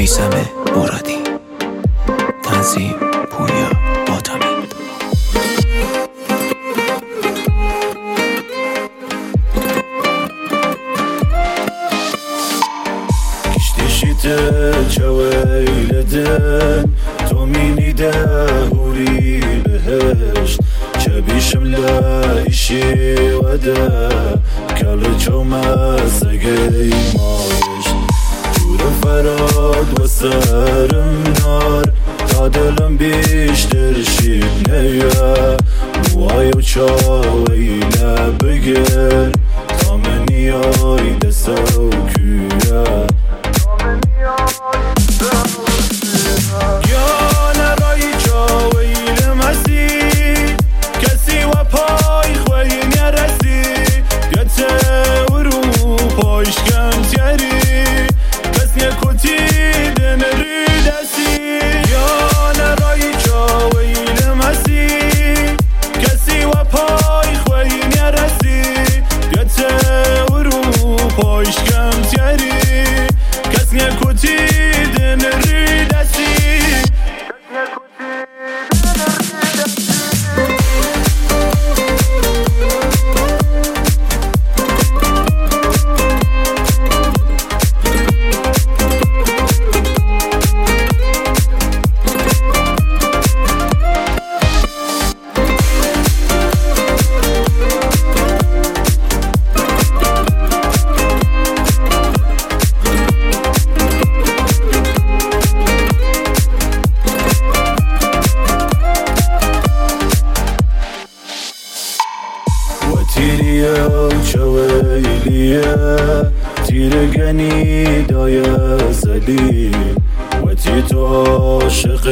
میثم مرادی، تنظیم پویا باطمی. کشتیشیت چویلدن تو مینیده هوری بهشت چه بیشم لایشی وده کل چومزگی مایشت دور فراد و سرم نار تا دلم بیشتر شید نیه موهای و چاویله بگر تا منی آی دستو کیه تیریه چویلیه تیرگنی دای زلی و تی تو عاشق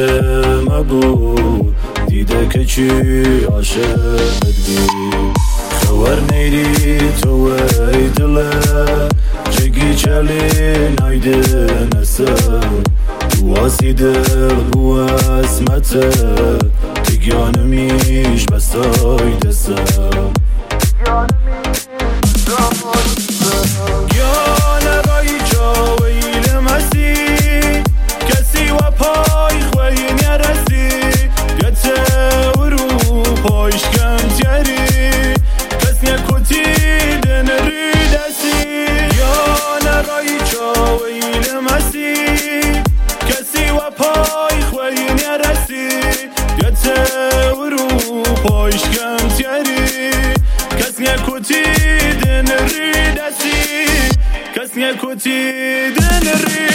مبود دیده که چی عاشق بی خور نیری تو وی دله جگی چلی نایده نسه واسی دل بو اسمته تگیانمیش بستای دسته Косня кути ден